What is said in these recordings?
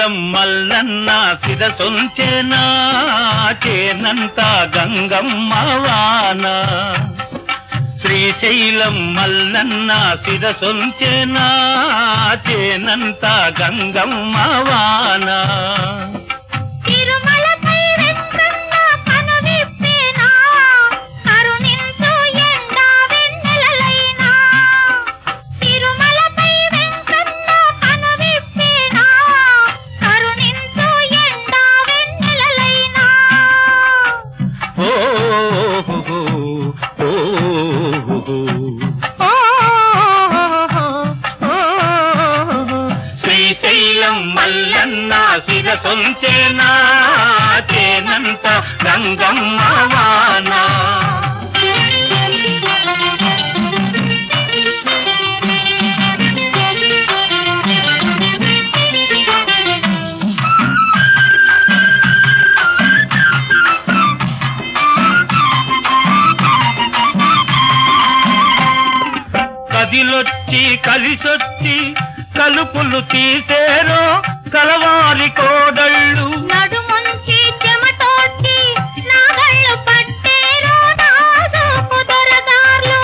శ్రీశైలం మల్లన్న శిరసొంచెనా చేనంత గంగమ్మ వాన శ్రీశైలం మల్లన్న శిరసొంచెనా చేనంత గంగమ్మ వాన శ్రీశైలం మల్లన్న శిరసొంచెనా చేనంత గంగమ్మ వాన కదిలొచ్చి కలిసొచ్చి కలుపులు తీసేరో కలవాలి కోడళ్ళు నడుముంచి చెమటోడ్చి నాగళ్ళు పట్టేరో నాజూకు దొరదార్లు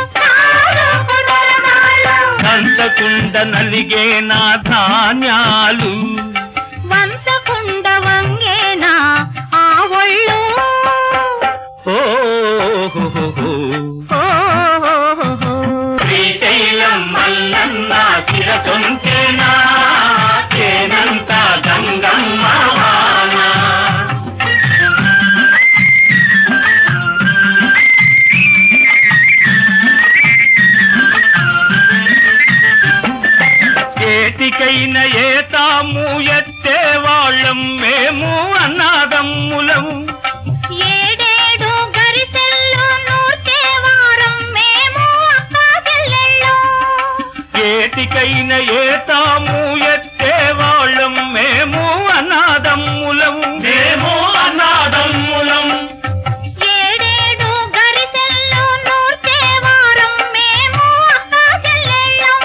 కంచకుండ నలిగే నా ధాన్యాలు వంచకుండ వంగేనా ఆ ఒళ్ళు శ్రీశైలం మల్లన్న శిరసొంచెనా చేనంత గంగమ్మ వాన ఏటికైన ఏతాము ఎత్తే వాళ్ళం మేము అన్నాదమ్ములం ఏడేడు గరిసెల్లో నూర్చే వారం మేము అక్కా చెల్లెళ్ళం ఏటికైన ఏతాము ఎత్తే వాళ్ళం మేము అన్నాదమ్ములం ఏడేడు గరిసెల్లో నూర్చే వారం మేము అక్కా చెల్లెళ్ళం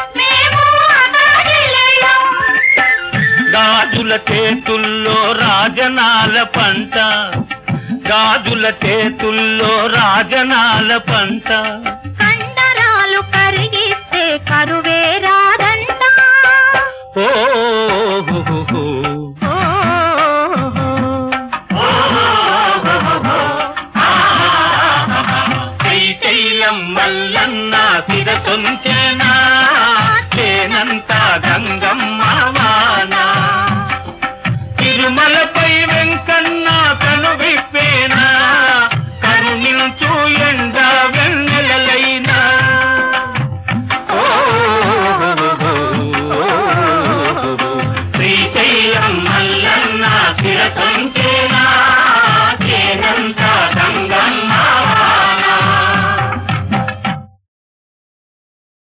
గాజుల చేతుల్లో రాజనాల పంట గాజుల చేతుల్లో రాజనాల పంట కండరాలు కరిగిస్తే కరువే రాదంట శ్రీశైలం మల్లన్న శిరసొంచెనా చేనంత గంగమ్మ వాన తిరుమలపై వెంకన్న కను విప్పేనా కరుణించు ఎండ వెన్నెలలైనా శ్రీశైలం